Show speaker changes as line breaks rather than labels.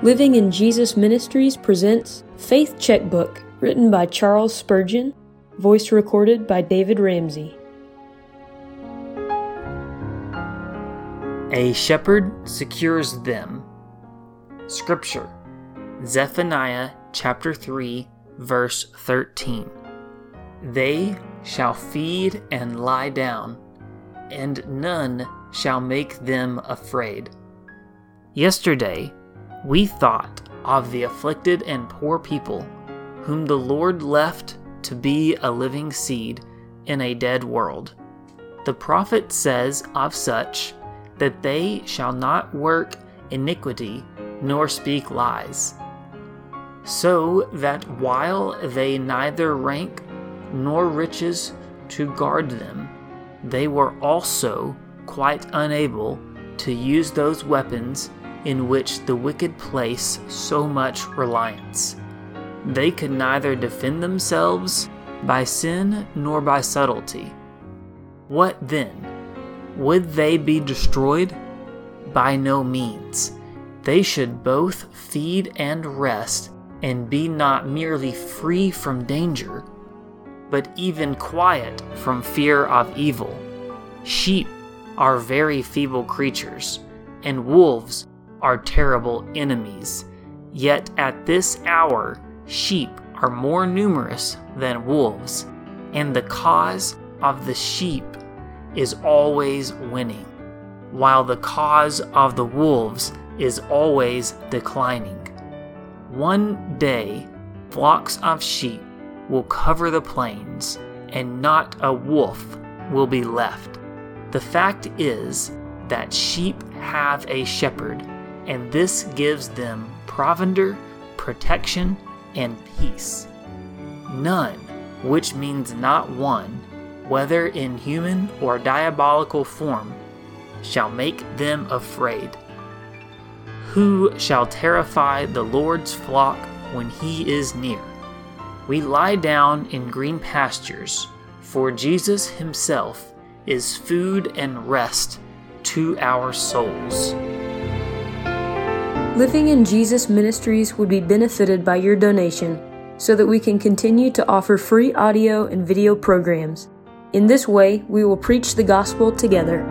Living in Jesus Ministries presents Faith Checkbook, written by Charles Spurgeon, voice recorded by David Ramsey.
A shepherd secures them. Scripture, Zephaniah chapter 3, verse 13. They shall feed and lie down, and none shall make them afraid. Yesterday, we thought of the afflicted and poor people whom the Lord left to be a living seed in a dead world. The prophet says of such that they shall not work iniquity nor speak lies, so that while they neither rank nor riches to guard them, they were also quite unable to use those weapons in which the wicked place so much reliance. They could neither defend themselves by sin nor by subtlety. What then? Would they be destroyed? By no means. They should both feed and rest, and be not merely free from danger, but even quiet from fear of evil. Sheep are very feeble creatures, and wolves are terrible enemies. Yet at this hour, sheep are more numerous than wolves, and the cause of the sheep is always winning, while the cause of the wolves is always declining. One day, flocks of sheep will cover the plains, and not a wolf will be left. The fact is that sheep have a shepherd, and this gives them provender, protection, and peace. None, which means not one, whether in human or diabolical form, shall make them afraid. Who shall terrify the Lord's flock when he is near? We lie down in green pastures, for Jesus himself is food and rest to our souls.
Living in Jesus Ministries would be benefited by your donation so that we can continue to offer free audio and video programs. In this way, we will preach the gospel together.